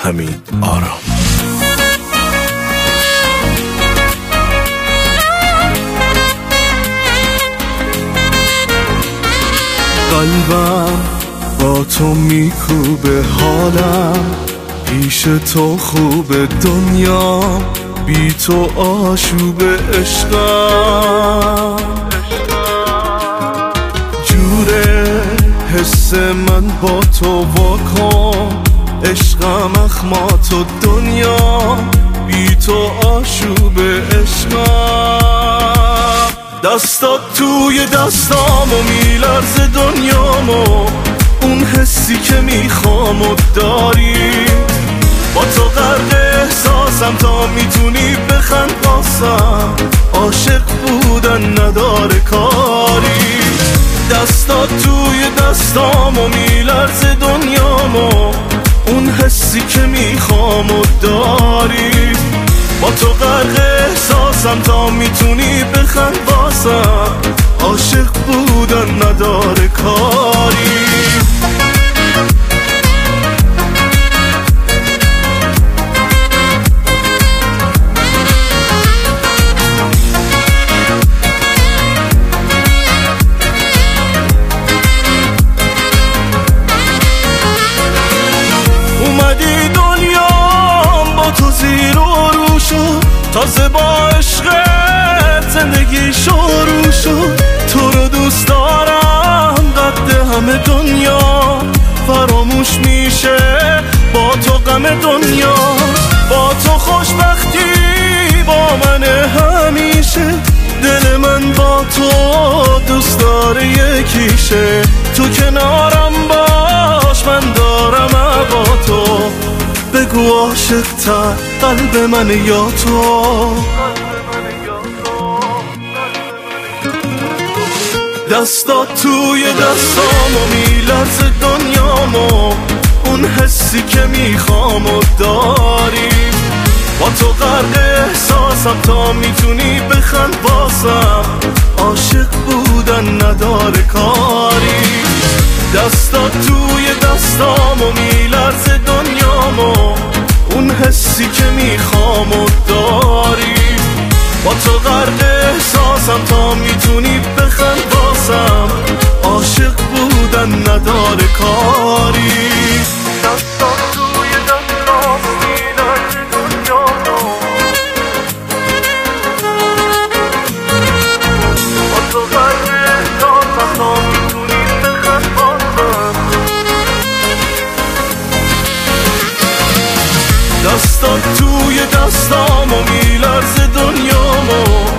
حمید آرام. قلبم با تو میکوبه، حالم پیش تو خوبه، دنیا بی تو آشوب عشقم. جوره حس من با تو واکن، عشقم اخمات و دنیا بی تو آشوب عشقم. دستات توی دستامو میلرزه دنیامو، اون حسی که میخوامو داری. با تو غرق احساسم تا میتونی بخند باسم، عاشق بودن نداره کاری. دستات توی دستامو میلرزه دنیامو، اون حسی که میخوامو داری. با تو غرق احساسم تا میتونی بخند باسم، عاشق بودن نداره کاری. اومدی دنیام با تو زیر و رو شد، تازه با عشقت زندگی شروع شد. تو رو دوست دارم قد همه دنیا، فراموش میشه با تو غم دنیا. با تو خوشبختی با من همیشه، دل من با تو دوست داره یکیشه. تو کنارم باش من دارم با تو، بگو عاشق تر قلب من یا تو. دستات توی دستامو میلرزه دنیامو، اون حسی که میخوامو داری. با تو غرق احساسم تا میتونی بخند باسم، عاشق بودن نداره کاری. دستات توی دستامو میلرزه دنیامو، اون حسی که میخوامو داری. با تو غرق احساسم تا میتونی بخند باسم، عاشق بودن نداره کاری. دستات توی دستامو میلرزه دنیامو، با تو غرق احساسم تا میتونی بخند باسم. دستات توی دستامو میلرزه دنیامو،